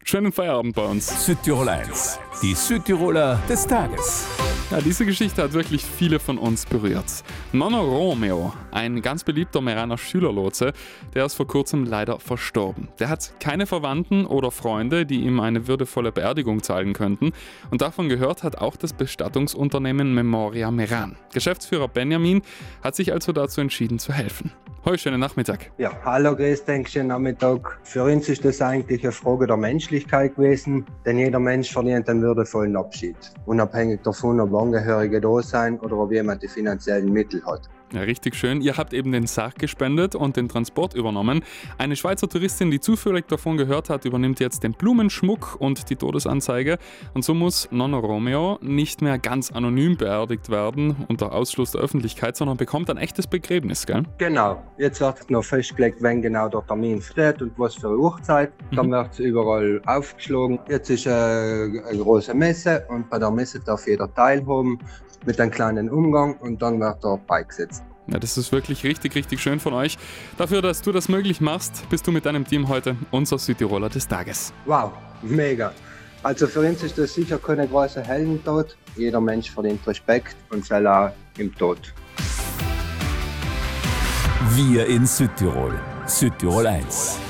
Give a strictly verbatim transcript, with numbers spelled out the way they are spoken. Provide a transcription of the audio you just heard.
Schönen Feierabend bei uns. Südtirol eins, die Südtiroler des Tages. Ja, diese Geschichte hat wirklich viele von uns berührt. Nonno Romeo, ein ganz beliebter Meraner Schülerlotse, der ist vor kurzem leider verstorben. Der hat keine Verwandten oder Freunde, die ihm eine würdevolle Beerdigung zahlen könnten. Und davon gehört hat auch das Bestattungsunternehmen Memoria Meran. Geschäftsführer Benjamin hat sich also dazu entschieden zu helfen. Hoi, schönen Nachmittag. Ja, hallo, grüß dich, schönen Nachmittag. Für uns ist das eigentlich eine Frage der Menschlichkeit gewesen, denn jeder Mensch verdient einen würdevollen Abschied. Unabhängig davon, ob Angehörige da sein oder ob jemand die finanziellen Mittel hat. Ja, richtig schön. Ihr habt eben den Sarg gespendet und den Transport übernommen. Eine Schweizer Touristin, die zufällig davon gehört hat, übernimmt jetzt den Blumenschmuck und die Todesanzeige. Und so muss Nonno Romeo nicht mehr ganz anonym beerdigt werden, unter Ausschluss der Öffentlichkeit, sondern bekommt ein echtes Begräbnis, gell? Genau. Jetzt wird noch festgelegt, wann genau der Termin steht und was für eine Uhrzeit. Mhm. Dann wird es überall aufgeschlagen. Jetzt ist eine, eine große Messe und bei der Messe darf jeder teilhaben mit einem kleinen Umgang und dann wird er beigesetzt. Ja, das ist wirklich richtig, richtig schön von euch. Dafür, dass du das möglich machst, bist du mit deinem Team heute unser Südtiroler des Tages. Wow, mega. Also für uns ist das sicher keine große Heldentat. Jeder Mensch verdient Respekt und soll auch im Tod. Wir in Südtirol. Südtirol eins.